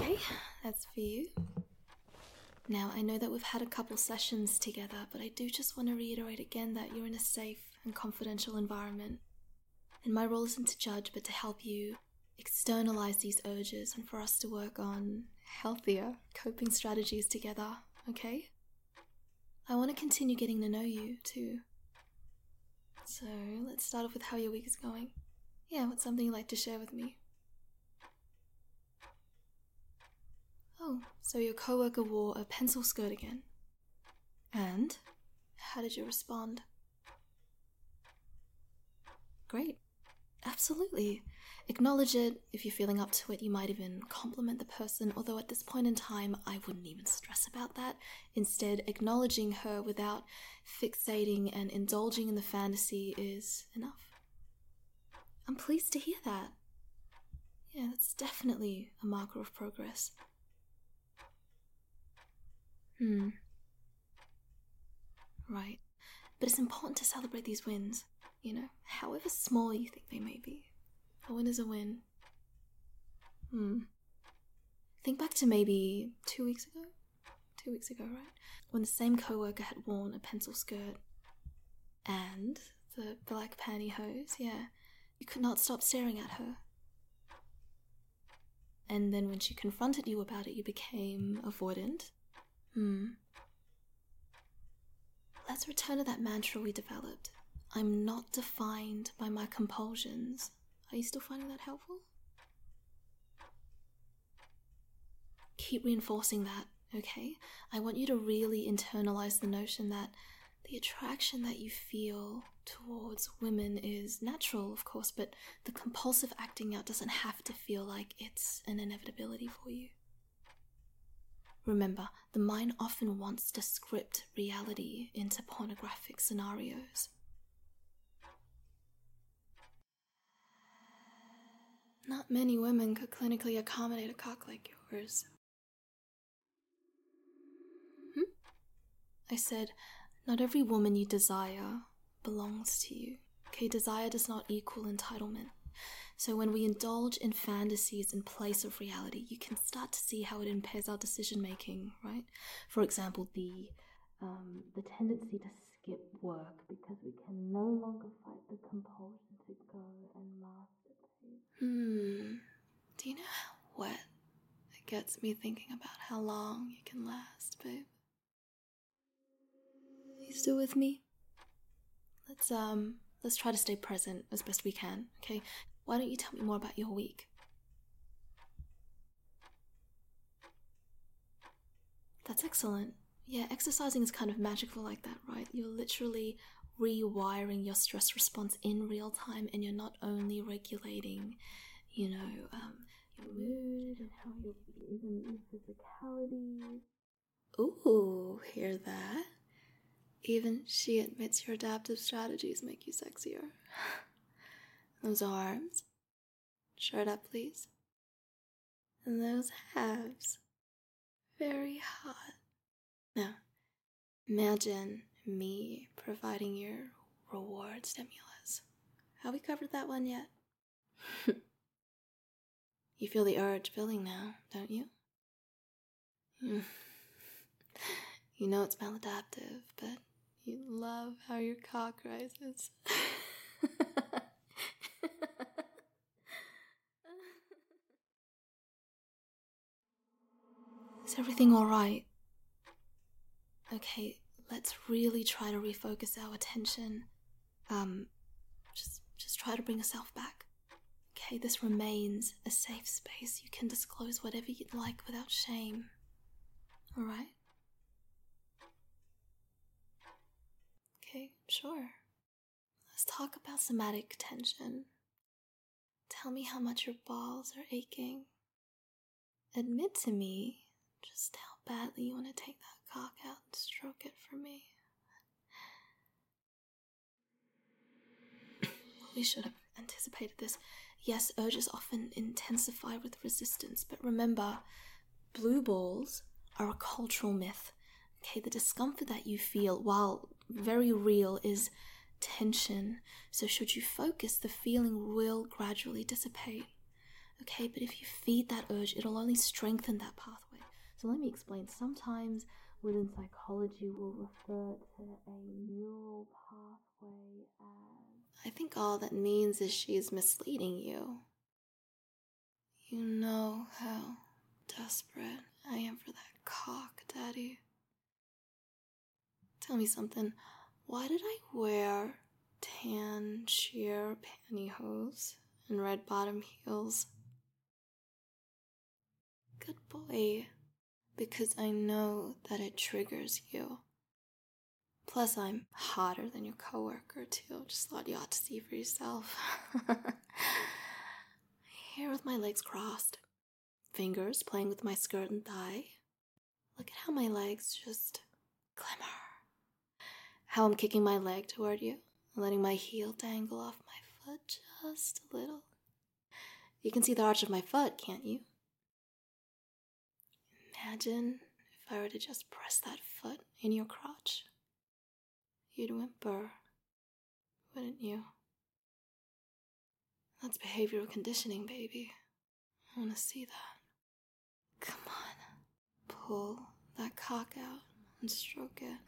Okay, that's for you. Now, I know that we've had a couple sessions together, but I do just want to reiterate again that you're in a safe and confidential environment. And my role isn't to judge, but to help you externalize these urges and for us to work on healthier coping strategies together, okay? I want to continue getting to know you, too. So, let's start off with how your week is going. Yeah, what's something you'd like to share with me? Oh, so your coworker wore a pencil skirt again. And how did you respond? Great. Absolutely. Acknowledge it. If you're feeling up to it, you might even compliment the person, although at this point in time, I wouldn't even stress about that. Instead, acknowledging her without fixating and indulging in the fantasy is enough. I'm pleased to hear that. Yeah, that's definitely a marker of progress. Right. But it's important to celebrate these wins, however small you think they may be. A win is a win. Think back to maybe 2 weeks ago? 2 weeks ago, right? When the same coworker had worn a pencil skirt and the black pantyhose, yeah. You could not stop staring at her. And then when she confronted you about it, you became avoidant. Let's return to that mantra we developed. I'm not defined by my compulsions. Are you still finding that helpful? Keep reinforcing that, okay? I want you to really internalize the notion that the attraction that you feel towards women is natural, of course, but the compulsive acting out doesn't have to feel like it's an inevitability for you. Remember, the mind often wants to script reality into pornographic scenarios. Not many women could clinically accommodate a cock like yours. I said, not every woman you desire belongs to you. Okay, desire does not equal entitlement. So when we indulge in fantasies in place of reality, you can start to see how it impairs our decision making, right? For example, the tendency to skip work because we can no longer fight the compulsion to go and masturbate. Do you know how wet it gets me thinking about how long you can last, babe? Are you still with me? Let's try to stay present as best we can, okay? Why don't you tell me more about your week? That's excellent. Yeah, exercising is kind of magical like that, right? You're literally rewiring your stress response in real time, and you're not only regulating, your mood and how you're even your physicality. Ooh, hear that? Even she admits your adaptive strategies make you sexier. Those arms. Shirt up, please. And those abs. Very hot. Now, imagine me providing your reward stimulus. Have we covered that one yet? You feel the urge building now, don't you? You know it's maladaptive, but you love how your cock rises. Is everything alright? Okay, let's really try to refocus our attention. Just try to bring yourself back. Okay, this remains a safe space. You can disclose whatever you'd like without shame. Alright? Okay, sure. Let's talk about somatic tension. Tell me how much your balls are aching. Admit to me just how badly you want to take that cock out and stroke it for me. We should have anticipated this. Yes, urges often intensify with resistance, but remember, blue balls are a cultural myth. Okay, the discomfort that you feel, while very real, is tension. So should you focus, the feeling will gradually dissipate. Okay, but if you feed that urge, it'll only strengthen that pathway. So let me explain. Sometimes within psychology, we'll refer to a neural pathway as... I think all that means is she's misleading you. You know how desperate I am for that cock, Daddy. Tell me something. Why did I wear tan sheer pantyhose and red bottom heels? Good boy. Because I know that it triggers you. Plus, I'm hotter than your coworker, too. Just thought you ought to see for yourself. Here with my legs crossed. Fingers playing with my skirt and thigh. Look at how my legs just glimmer. How I'm kicking my leg toward you, letting my heel dangle off my foot just a little. You can see the arch of my foot, can't you? Imagine if I were to just press that foot in your crotch. You'd whimper, wouldn't you? That's behavioral conditioning, baby. I want to see that. Come on. Pull that cock out and stroke it.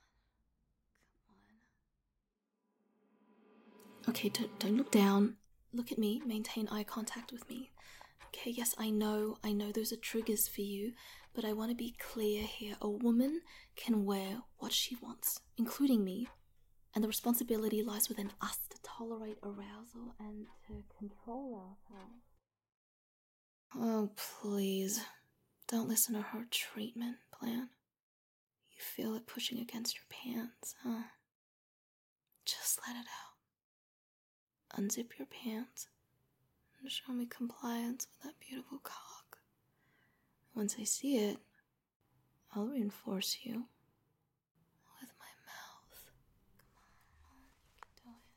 Okay, don't look down. Look at me. Maintain eye contact with me. Okay, yes, I know those are triggers for you, but I want to be clear here. A woman can wear what she wants, including me, and the responsibility lies within us to tolerate arousal and to control ourselves. Oh, please. Don't listen to her treatment plan. You feel it pushing against your pants, huh? Just let it out. Unzip your pants and show me compliance with that beautiful cock. Once I see it, I'll reinforce you with my mouth. Come on,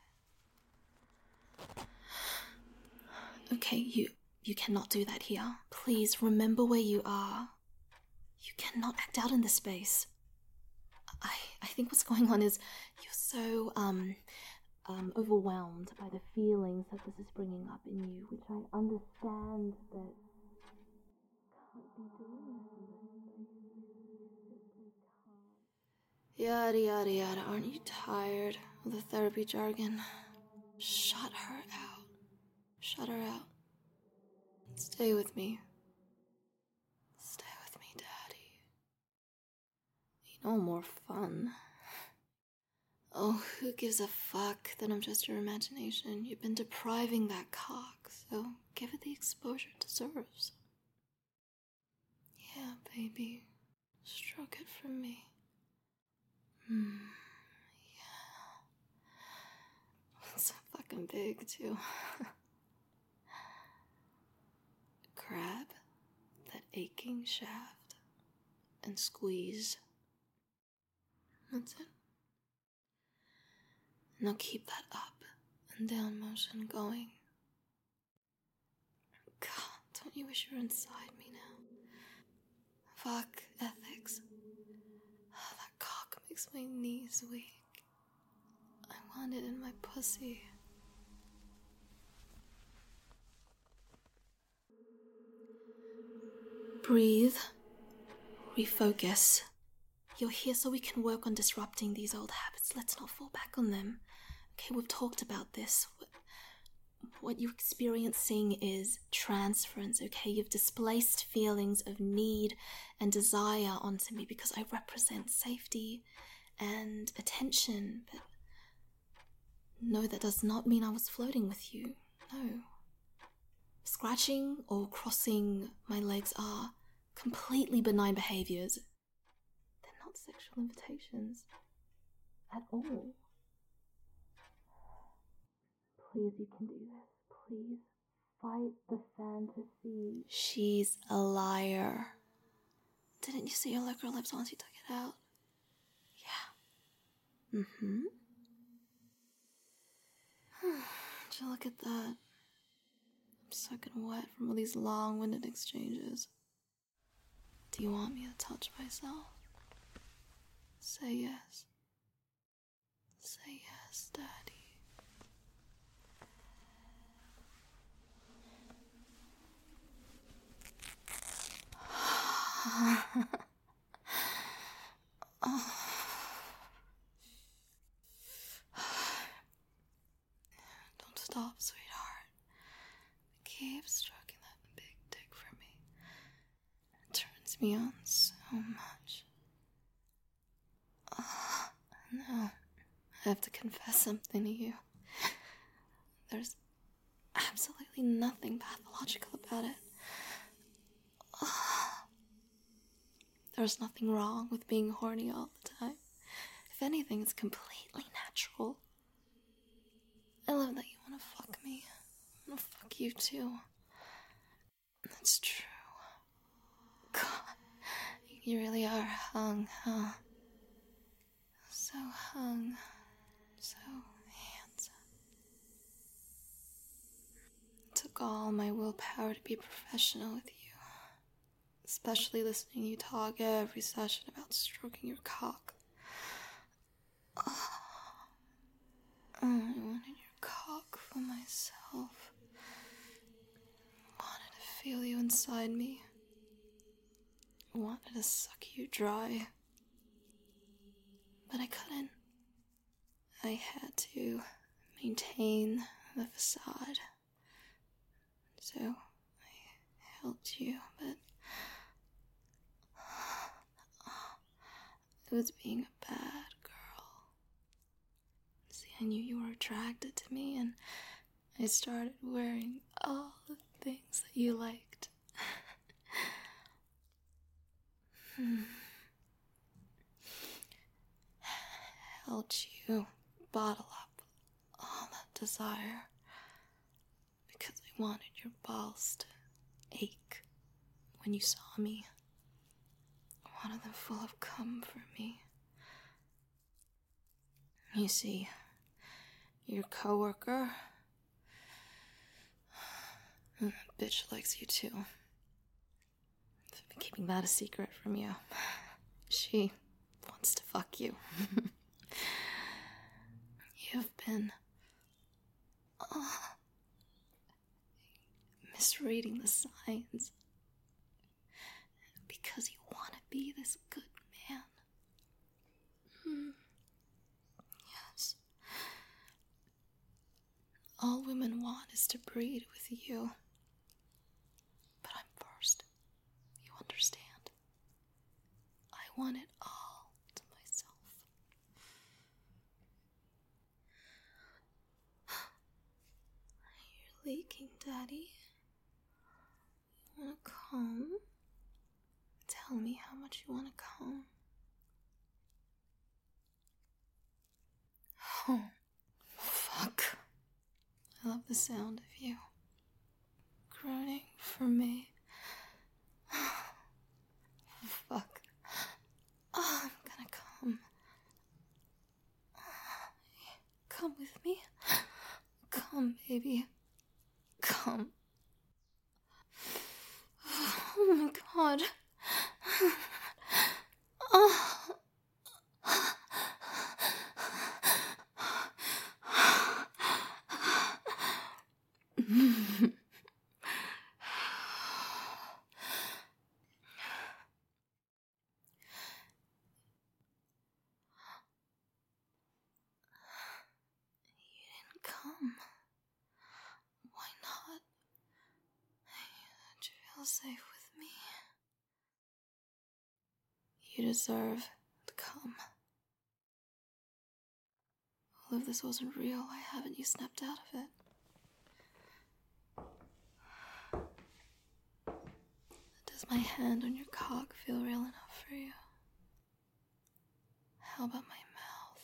you can do it. Okay, you cannot do that here. Please remember where you are. You cannot act out in this space. I think what's going on is you're so overwhelmed by the feelings that this is bringing up in you, which I understand that can't be doing this in this space. Simply can't. Yada yada yada. Aren't you tired of the therapy jargon? Shut her out. Shut her out. Stay with me. Stay with me, Daddy. You know, more fun. Oh, who gives a fuck that I'm just your imagination? You've been depriving that cock, so give it the exposure it deserves. Yeah, baby. Stroke it for me. Yeah. It's so fucking big, too. Grab that aching shaft and squeeze. That's it. Now keep that up and down motion going. God, don't you wish you were inside me now? Fuck ethics. That cock makes my knees weak. I want it in my pussy. Breathe. Refocus. You're here so we can work on disrupting these old habits. Let's not fall back on them. Okay, we've talked about this. What you're experiencing is transference, okay? You've displaced feelings of need and desire onto me because I represent safety and attention. But no, that does not mean I was flirting with you. No. Scratching or crossing my legs are completely benign behaviors. They're not sexual invitations at all. Please, you can do this. Please, fight the fantasy. She's a liar. Didn't you see her lick her lips once you took it out? Yeah. Mm-hmm. Would you look at that? I'm soaking wet from all these long-winded exchanges. Do you want me to touch myself? Say yes. Say yes, Daddy. Stop, sweetheart. Keep stroking that big dick for me. It turns me on so much. No. I have to confess something to you. There's absolutely nothing pathological about it. There's nothing wrong with being horny all the time. If anything, it's completely natural. I love that you want to fuck me. I want to fuck you too. That's true. God, you really are hung, huh? So hung. So handsome. It took all my willpower to be professional with you. Especially listening to you talk every session about stroking your cock. I wanted your cock for myself. I wanted to feel you inside me. I wanted to suck you dry. But I couldn't. I had to maintain the facade. So I helped you, but it was being a bad girl. See, I knew you were attracted to me, and I started wearing all the things that you liked. Helped you bottle up all that desire because I wanted your balls to ache when you saw me. I wanted them full of cum for me. You see, your coworker, that bitch likes you too. I've been keeping that a secret from you. She wants to fuck you. You've been misreading the signs because you want to be this good man. Yes. All women want is to breed with you. But I'm first. You understand? I want it all to myself. You're leaking, Daddy. You wanna come? Tell me how much you wanna come. Oh, fuck. I love the sound of you groaning for me. Fuck. Oh, I'm gonna come. Come with me. Come, baby. Come. Oh my god. Oh. Come. Why not? Don't you feel safe with me? You deserve to come. Well, if this wasn't real, why haven't you snapped out of it? Does my hand on your cock feel real enough for you? How about my mouth?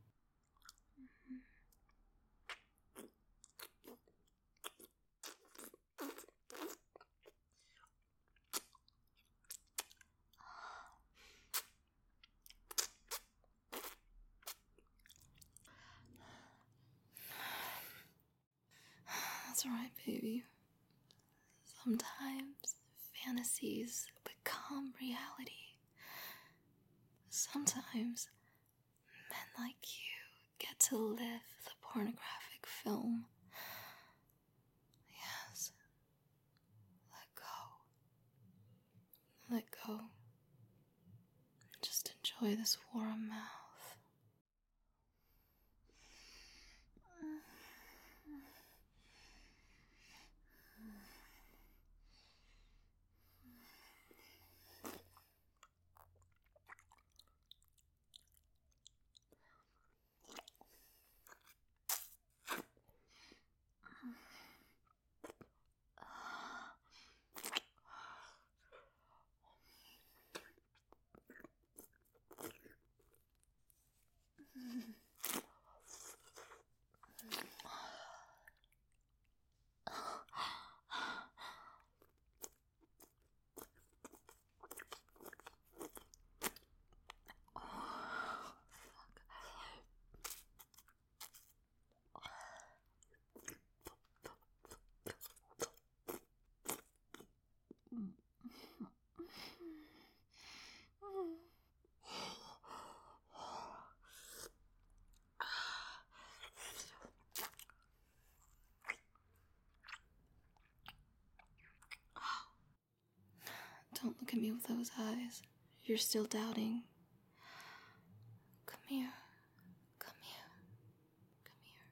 That's right, baby. Sometimes fantasies become reality. Sometimes men like you get to live the pornographic film. Yes. Let go. Let go. Just enjoy this warm mouth. look at me with those eyes. You're still doubting. Come here. Come here. Come here.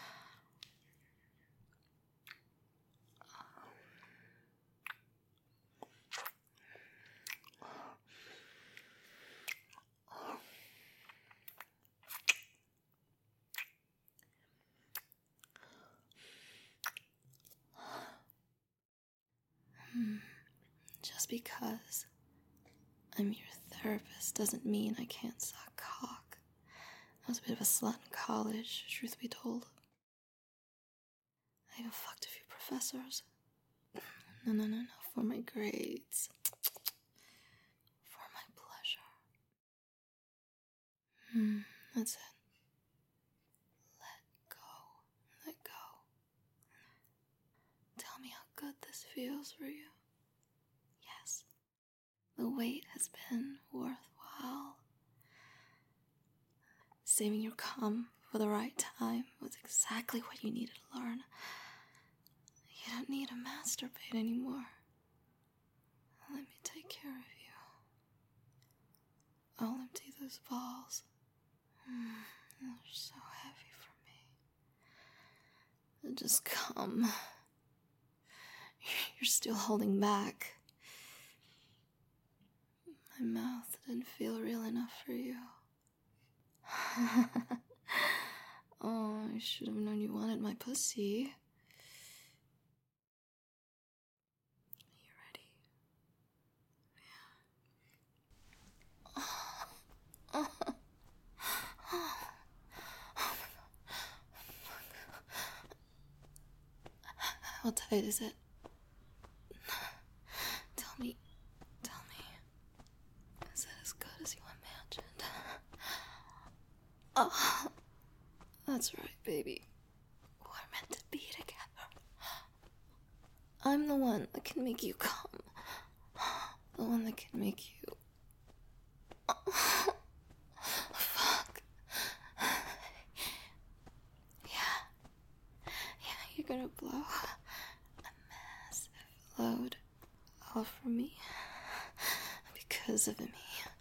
Just because I'm your therapist doesn't mean I can't suck cock. I was a bit of a slut in college, truth be told. I even fucked a few professors. No, for my grades. For my pleasure. That's it. Let go. Let go. Tell me how good this feels for you. Yes. The wait has been worthwhile. Saving your cum for the right time was exactly what you needed to learn. You don't need to masturbate anymore. Let me take care of you. I'll empty those balls. They're so heavy for me. Just come. You're still holding back. My mouth didn't feel real enough for you. Oh, I should have known you wanted my pussy. Are you ready? Yeah. How tight is it? Tell me. Is it as good as you imagined? Oh, that's right, baby. We're meant to be together. I'm the one that can make you come. The one that can make you... Fuck. Yeah, you're gonna blow a massive load off for me. Because of me.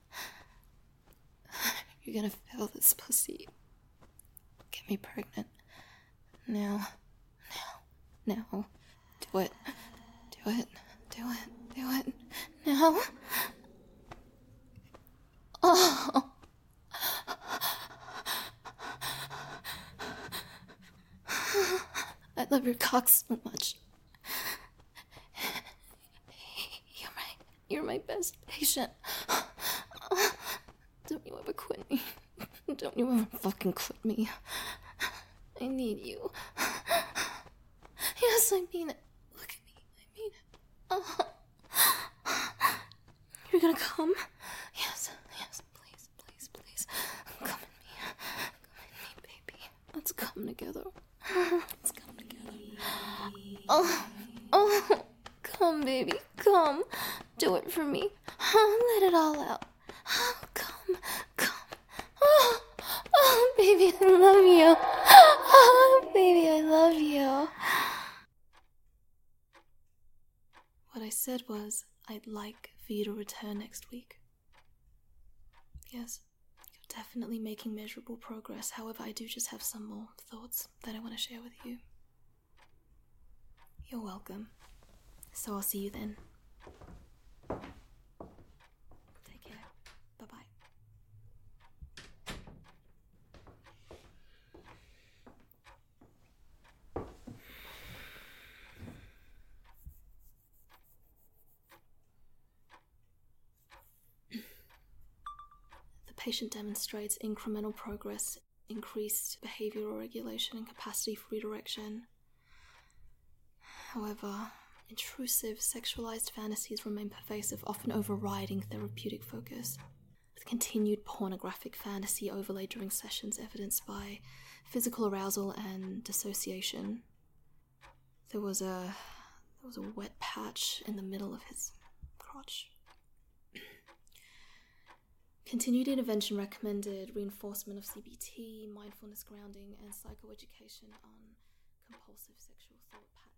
You're gonna fill this pussy. Get me pregnant. Now. Do it. Now. Oh. I love your cock so much. You're my best patient. Don't you ever quit me. Don't you ever fucking quit me. I need you. Yes, I mean it. Look at me. I mean it. You're gonna come? Yes, please. Come in me, baby. Let's come together. Oh, come, baby, come. Do it for me. Let it all out. Come. Oh, baby, I love you. Oh, baby, I love you. What I said was, I'd like for you to return next week. Yes, you're definitely making measurable progress. However, I do just have some more thoughts that I want to share with you. You're welcome. So I'll see you then. Take care. Bye-bye. The patient demonstrates incremental progress, increased behavioral regulation and capacity for redirection. However, intrusive sexualized fantasies remain pervasive, often overriding therapeutic focus, with continued pornographic fantasy overlaid during sessions evidenced by physical arousal and dissociation. There was a wet patch in the middle of his crotch. Continued intervention recommended reinforcement of CBT, mindfulness grounding, and psychoeducation on compulsive sexual thought patterns.